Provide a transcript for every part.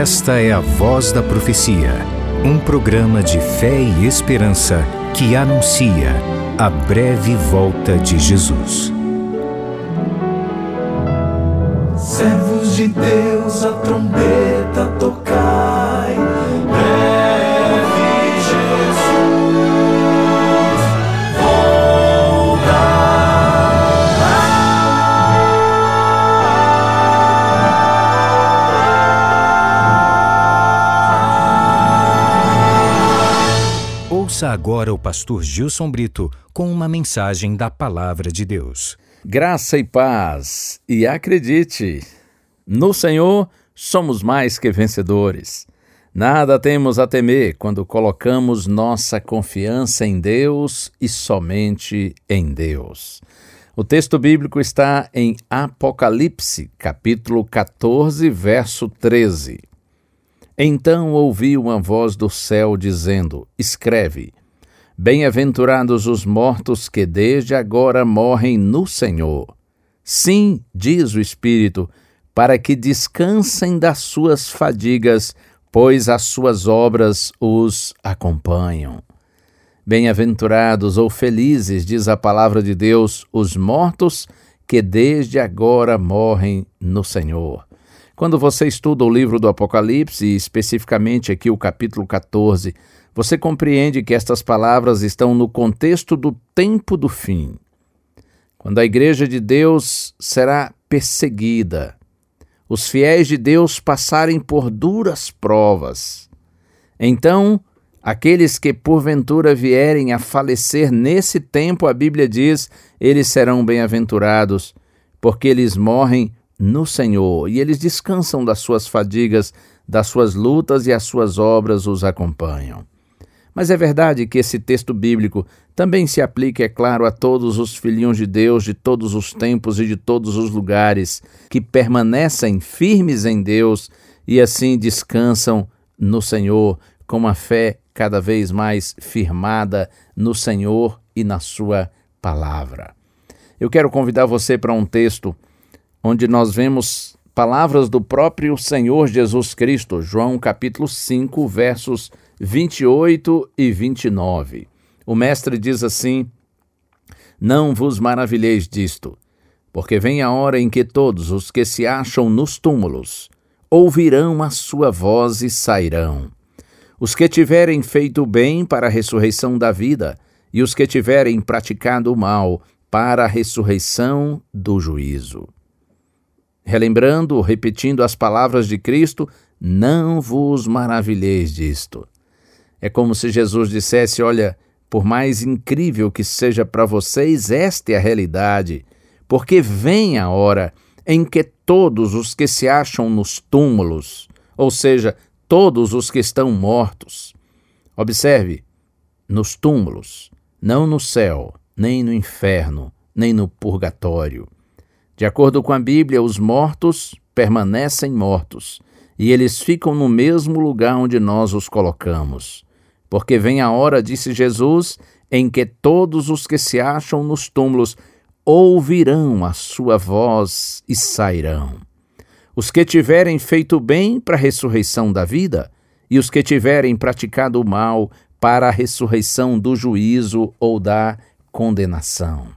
Esta é a Voz da Profecia, um programa de fé e esperança que anuncia a breve volta de Jesus. Servos de Deus, a trombeta tocai, breve Jesus voltará. Ouça agora o pastor Gilson Brito com uma mensagem da Palavra de Deus. Graça e paz, e acredite, no Senhor somos mais que vencedores. Nada temos a temer quando colocamos nossa confiança em Deus e somente em Deus. O texto bíblico está em Apocalipse, capítulo 14, verso 13. Então ouvi uma voz do céu dizendo: escreve, bem-aventurados os mortos que desde agora morrem no Senhor. Sim, diz o Espírito, para que descansem das suas fadigas, pois as suas obras os acompanham. Bem-aventurados ou felizes, diz a palavra de Deus, os mortos que desde agora morrem no Senhor. Quando você estuda o livro do Apocalipse, e especificamente aqui o capítulo 14, você compreende que estas palavras estão no contexto do tempo do fim, quando a igreja de Deus será perseguida, os fiéis de Deus passarem por duras provas. Então, aqueles que porventura vierem a falecer nesse tempo, a Bíblia diz, eles serão bem-aventurados, porque eles morrem no Senhor e eles descansam das suas fadigas, das suas lutas e as suas obras os acompanham. Mas é verdade que esse texto bíblico também se aplica, é claro, a todos os filhinhos de Deus de todos os tempos e de todos os lugares que permanecem firmes em Deus e assim descansam no Senhor com uma fé cada vez mais firmada no Senhor e na sua palavra. Eu quero convidar você para um texto onde nós vemos palavras do próprio Senhor Jesus Cristo, João capítulo 5, versos 28 e 29. O mestre diz assim: não vos maravilheis disto, porque vem a hora em que todos os que se acham nos túmulos ouvirão a sua voz e sairão. Os que tiverem feito o bem para a ressurreição da vida, e os que tiverem praticado o mal para a ressurreição do juízo. Relembrando, repetindo as palavras de Cristo, não vos maravilheis disto. É como se Jesus dissesse, olha, por mais incrível que seja para vocês, esta é a realidade, porque vem a hora em que todos os que se acham nos túmulos, ou seja, todos os que estão mortos, observe, nos túmulos, não no céu, nem no inferno, nem no purgatório. De acordo com a Bíblia, os mortos permanecem mortos, e eles ficam no mesmo lugar onde nós os colocamos. Porque vem a hora, disse Jesus, em que todos os que se acham nos túmulos ouvirão a sua voz e sairão. Os que tiverem feito bem para a ressurreição da vida, e os que tiverem praticado o mal para a ressurreição do juízo ou da condenação.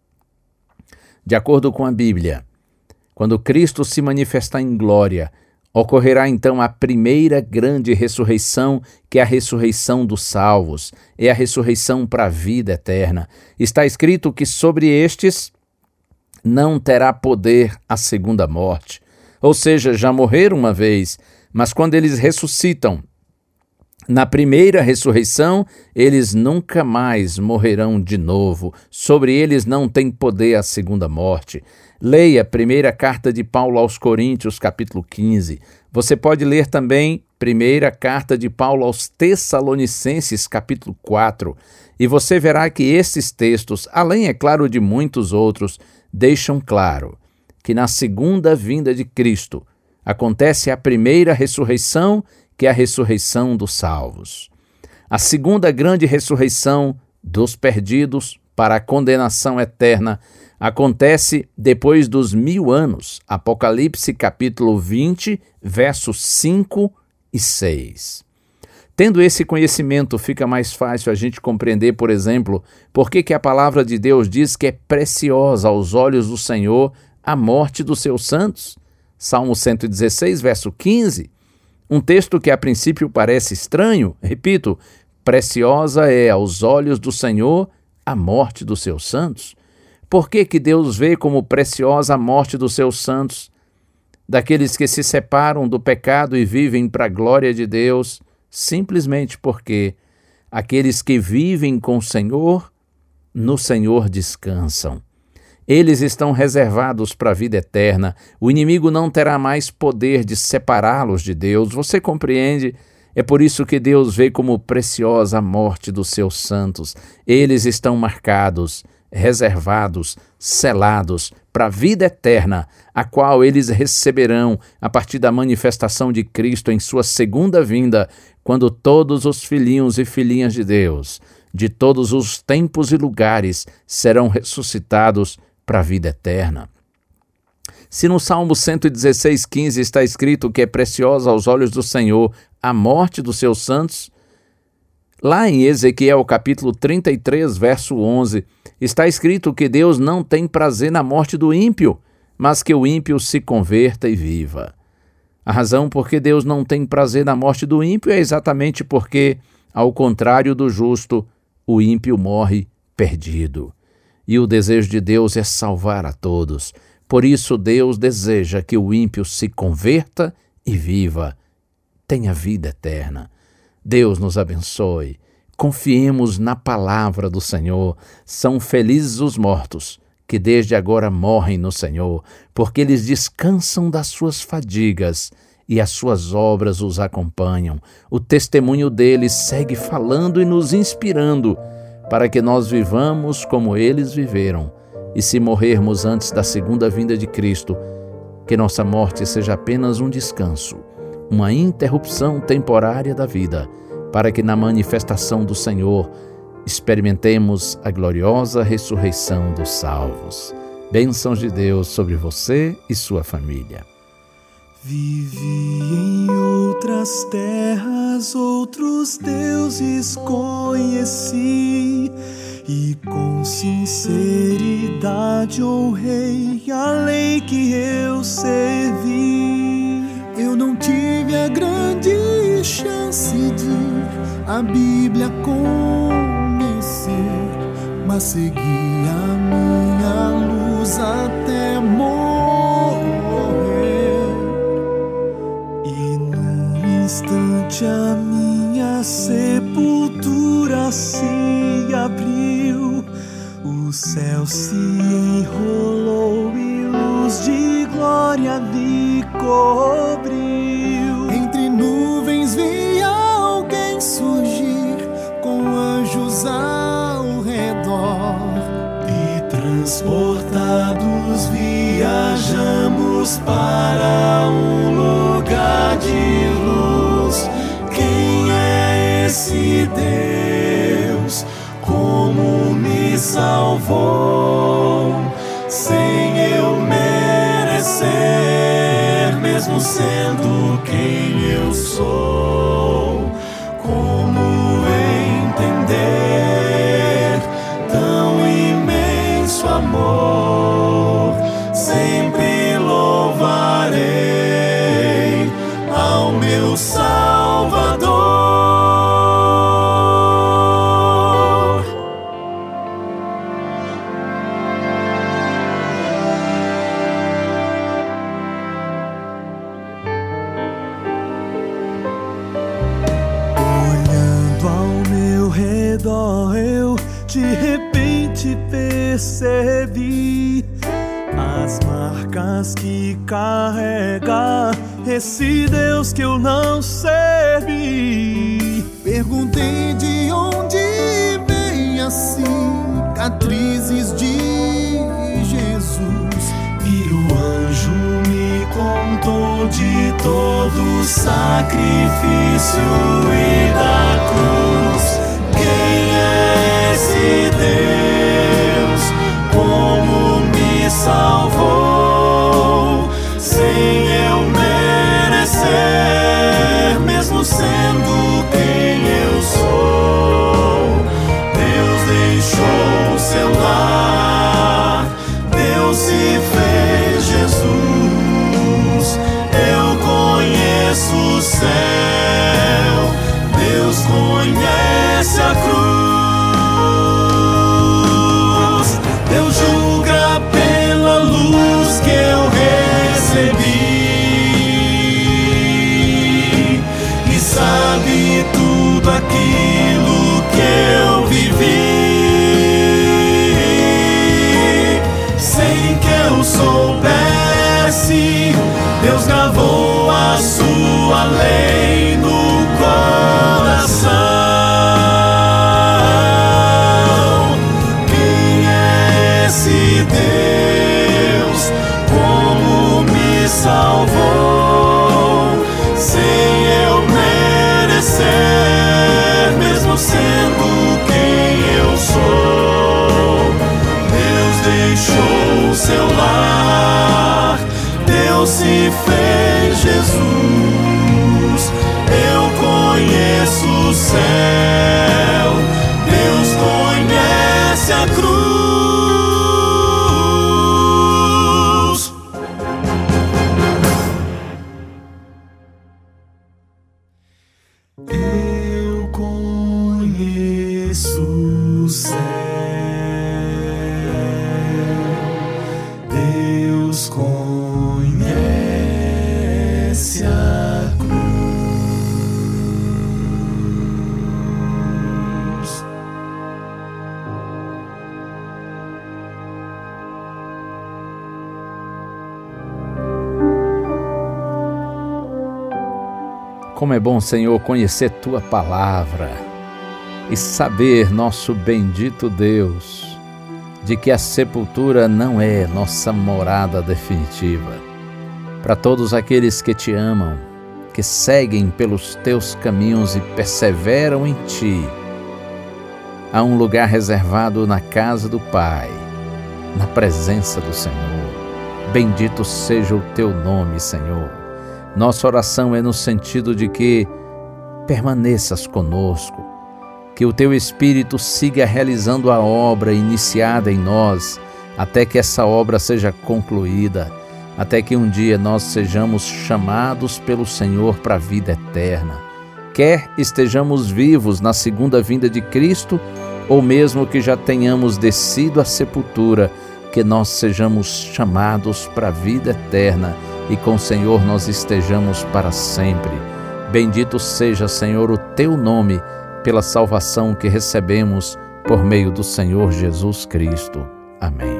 De acordo com a Bíblia, quando Cristo se manifestar em glória, ocorrerá então a primeira grande ressurreição, que é a ressurreição dos salvos, é a ressurreição para a vida eterna. Está escrito que sobre estes não terá poder a segunda morte, ou seja, já morreram uma vez, mas quando eles ressuscitam, na primeira ressurreição, eles nunca mais morrerão de novo. Sobre eles não tem poder a segunda morte. Leia a primeira carta de Paulo aos Coríntios, capítulo 15. Você pode ler também primeira carta de Paulo aos Tessalonicenses, capítulo 4. E você verá que esses textos, além, é claro, de muitos outros, deixam claro que na segunda vinda de Cristo acontece a primeira ressurreição, que é a ressurreição dos salvos. A segunda grande ressurreição dos perdidos para a condenação eterna acontece depois dos 1000 anos. Apocalipse capítulo 20, versos 5 e 6. Tendo esse conhecimento, fica mais fácil a gente compreender, por exemplo, por que a palavra de Deus diz que é preciosa aos olhos do Senhor a morte dos seus santos. Salmo 116, verso 15. Um texto que a princípio parece estranho, repito, preciosa é aos olhos do Senhor a morte dos seus santos. Por que Deus vê como preciosa a morte dos seus santos? Daqueles que se separam do pecado e vivem para a glória de Deus, simplesmente porque aqueles que vivem com o Senhor, no Senhor descansam. Eles estão reservados para a vida eterna. O inimigo não terá mais poder de separá-los de Deus. Você compreende? É por isso que Deus vê como preciosa a morte dos seus santos. Eles estão marcados, reservados, selados para a vida eterna, a qual eles receberão a partir da manifestação de Cristo em sua segunda vinda, quando todos os filhinhos e filhinhas de Deus, de todos os tempos e lugares, serão ressuscitados para a vida eterna. Se no Salmo 116, 15 está escrito que é preciosa aos olhos do Senhor a morte dos seus santos, lá em Ezequiel capítulo 33, verso 11, está escrito que Deus não tem prazer na morte do ímpio, mas que o ímpio se converta e viva. A razão por que Deus não tem prazer na morte do ímpio é exatamente porque, ao contrário do justo, o ímpio morre perdido. E o desejo de Deus é salvar a todos. Por isso Deus deseja que o ímpio se converta e viva, tenha vida eterna. Deus nos abençoe. Confiemos na palavra do Senhor. São felizes os mortos que desde agora morrem no Senhor, porque eles descansam das suas fadigas e as suas obras os acompanham. O testemunho deles segue falando e nos inspirando para que nós vivamos como eles viveram. E se morrermos antes da segunda vinda de Cristo, que nossa morte seja apenas um descanso, uma interrupção temporária da vida, para que na manifestação do Senhor experimentemos a gloriosa ressurreição dos salvos. Bênçãos de Deus sobre você e sua família. Vivi em outras terras, outros deuses conheci, e com sinceridade honrei a lei que eu servi. Eu não tive a grande chance de a Bíblia conhecer, mas segui a minha luz até morrer. E num instante a minha sepultura se abriu, o céu se enrolou e luz de glória lhe cobriu. Entre nuvens vi alguém surgir, com anjos ao redor, e transportados viajamos para um lugar de luz. Quem é esse Deus? Como me salvou, sem eu merecer, mesmo sendo quem eu sou. Como entender tão imenso amor? Sempre louvarei ao meu Salvador. Eu de repente percebi as marcas que carrega esse Deus que eu não servi. Perguntei de onde vem as cicatrizes de Jesus, e o anjo me contou de todo o sacrifício e da cruz. Quem é esse Deus? Como conhece a cruz. Deus julga pela luz que eu recebi e sabe tudo aquilo que eu vivi. Sem que eu soubesse, Deus gravou a sua lei no coração. Quem é esse Deus? Como me salvou? Sem eu merecer, mesmo sendo quem eu sou. Deus deixou seu lar, Deus se fez Jesus. Eu conheço o céu, Deus conhece a cruz. Eu conheço o céu, Deus conhece a cruz. Como é bom, Senhor, conhecer Tua Palavra e saber, nosso bendito Deus, de que a sepultura não é nossa morada definitiva. Para todos aqueles que Te amam, que seguem pelos Teus caminhos e perseveram em Ti, há um lugar reservado na casa do Pai, na presença do Senhor. Bendito seja o Teu nome, Senhor. Nossa oração é no sentido de que permaneças conosco, que o Teu Espírito siga realizando a obra iniciada em nós, até que essa obra seja concluída, até que um dia nós sejamos chamados pelo Senhor para a vida eterna. Quer estejamos vivos na segunda vinda de Cristo, ou mesmo que já tenhamos descido à sepultura, que nós sejamos chamados para a vida eterna e com o Senhor nós estejamos para sempre. Bendito seja, Senhor, o Teu nome pela salvação que recebemos por meio do Senhor Jesus Cristo. Amém.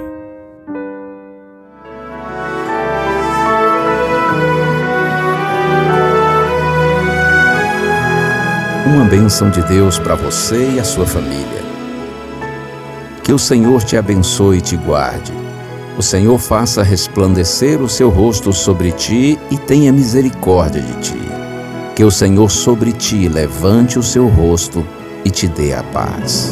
Uma bênção de Deus para você e a sua família. Que o Senhor te abençoe e te guarde. O Senhor faça resplandecer o seu rosto sobre ti e tenha misericórdia de ti. Que o Senhor sobre ti levante o seu rosto e te dê a paz.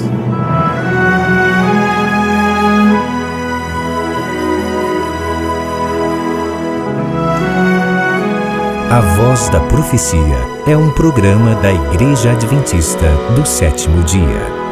A Voz da Profecia é um programa da Igreja Adventista do Sétimo Dia.